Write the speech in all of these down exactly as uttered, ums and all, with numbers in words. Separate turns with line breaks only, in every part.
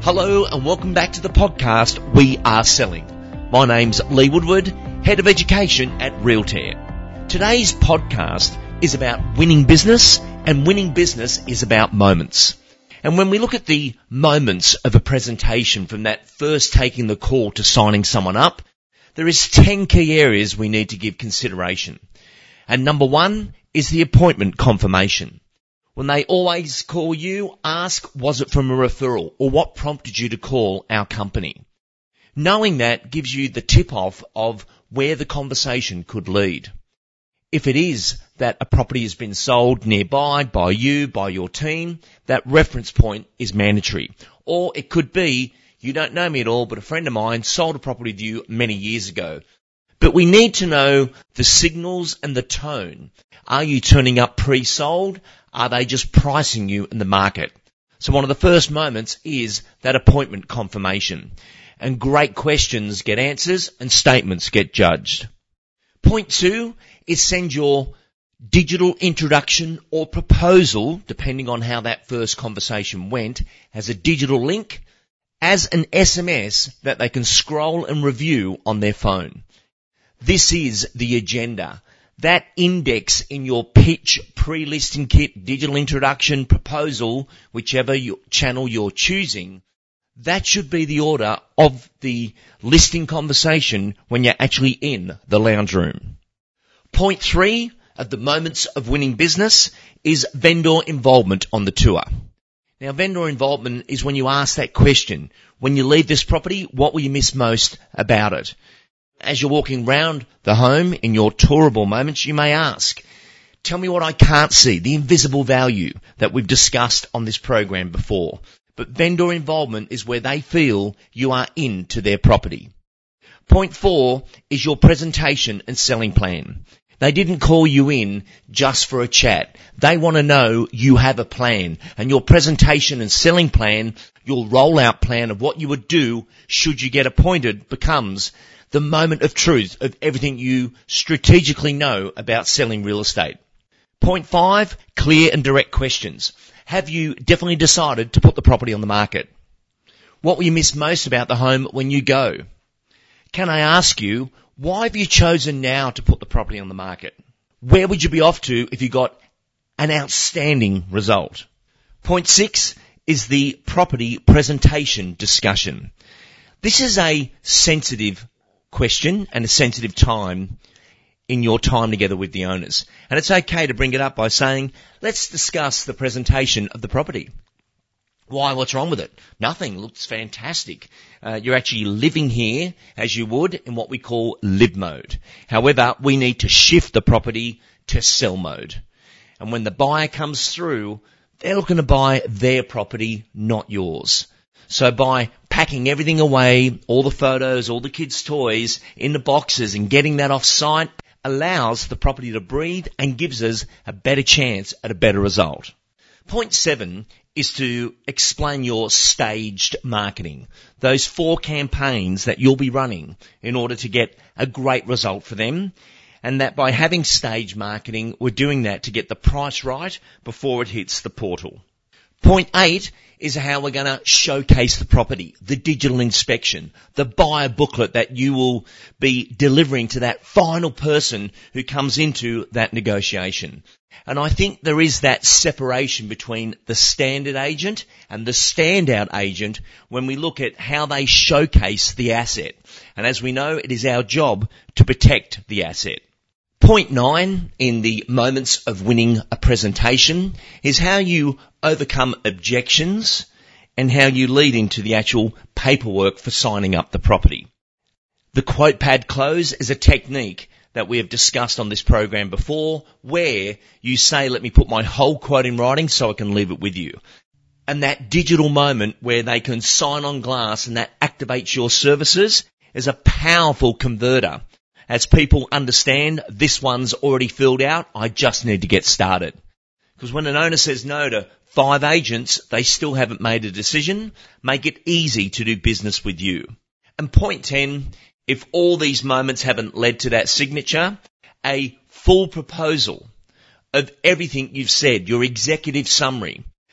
Hello and welcome back to the podcast We Are Selling. My name's Lee Woodward, Head of Education at Realtair. Today's podcast is about winning business, and winning business is about moments. And when we look at the moments of a presentation from that first taking the call to signing someone up, there is ten key areas we need to give consideration. And number one is the appointment confirmation. When they always call you, ask, was it from a referral, or what prompted you to call our company? Knowing that gives you the tip-off of where the conversation could lead. If it is that a property has been sold nearby by you, by your team, that reference point is mandatory. Or it could be, you don't know me at all, but a friend of mine sold a property to you many years ago. But we need to know the signals and the tone. Are you turning up pre-sold? Are they just pricing you in the market? So one of the first moments is that appointment confirmation. And great questions get answers and statements get judged. Point two is send your digital introduction or proposal, depending on how that first conversation went, as a digital link, as an S M S that they can scroll and review on their phone. This is the agenda. That index in your pitch, pre-listing kit, digital introduction, proposal, whichever your channel you're choosing, that should be the order of the listing conversation when you're actually in the lounge room. Point three of the moments of winning business is vendor involvement on the tour. Now, vendor involvement is when you ask that question. When you leave this property, what will you miss most about it? As you're walking round the home in your tourable moments, you may ask, tell me what I can't see, the invisible value that we've discussed on this program before. But vendor involvement is where they feel you are into their property. Point four is your presentation and selling plan. They didn't call you in just for a chat. They want to know you have a plan, and your presentation and selling plan, your rollout plan of what you would do should you get appointed, becomes the moment of truth of everything you strategically know about selling real estate. Point five, clear and direct questions. Have you definitely decided to put the property on the market? What will you miss most about the home when you go? Can I ask you, why have you chosen now to put the property on the market? Where would you be off to if you got an outstanding result? Point six is the property presentation discussion. This is a sensitive question and a sensitive time in your time together with the owners. And it's okay to bring it up by saying, let's discuss the presentation of the property. Why? What's wrong with it? Nothing. Looks fantastic. Uh, you're actually living here as you would in what we call live mode. However, we need to shift the property to sell mode. And when the buyer comes through, they're looking to buy their property, not yours. So by packing everything away, all the photos, all the kids' toys in the boxes and getting that off site allows the property to breathe and gives us a better chance at a better result. Point seven is to explain your staged marketing. Those four campaigns that you'll be running in order to get a great result for them. And that by having staged marketing, we're doing that to get the price right before it hits the portal. Point eight is how we're going to showcase the property, the digital inspection, the buyer booklet that you will be delivering to that final person who comes into that negotiation. And I think there is that separation between the standard agent and the standout agent when we look at how they showcase the asset. And as we know, it is our job to protect the asset. Point nine in the moments of winning a presentation is how you overcome objections and how you lead into the actual paperwork for signing up the property. The quote pad close is a technique that we have discussed on this program before, where you say, let me put my whole quote in writing so I can leave it with you. And that digital moment where they can sign on glass and that activates your services is a powerful converter. As people understand, this one's already filled out, I just need to get started. Because when an owner says no to five agents, they still haven't made a decision. Make it easy to do business with you. And point ten, if all these moments haven't led to that signature, a full proposal of everything you've said, your executive summary,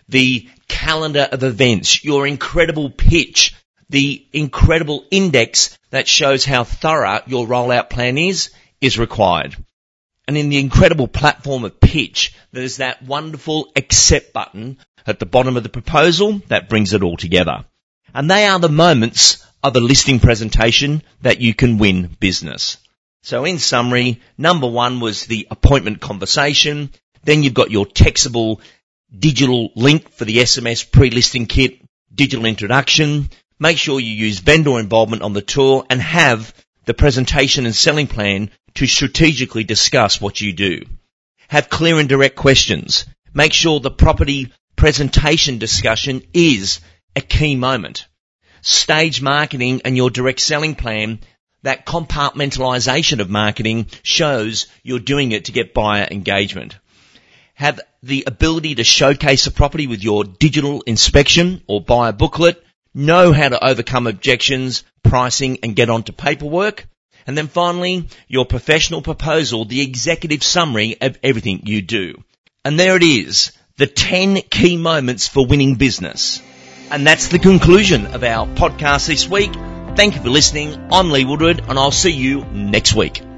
the calendar of events, your incredible pitch, the incredible index that shows how thorough your rollout plan is, is required. And in the incredible platform of pitch, there's that wonderful accept button at the bottom of the proposal that brings it all together. And they are the moments of a listing presentation that you can win business. So in summary, number one was the appointment conversation. Then you've got your textable digital link for the S M S pre-listing kit, digital introduction. Make sure you use vendor involvement on the tour and have the presentation and selling plan to strategically discuss what you do. Have clear and direct questions. Make sure the property presentation discussion is a key moment. Stage marketing and your direct selling plan, that compartmentalization of marketing shows you're doing it to get buyer engagement. Have the ability to showcase a property with your digital inspection or buyer booklet. Know how to overcome objections, pricing, and get onto paperwork. And then finally, your professional proposal, the executive summary of everything you do. And there it is, the ten key moments for winning business. And that's the conclusion of our podcast this week. Thank you for listening. I'm Lee Woodward, and I'll see you next week.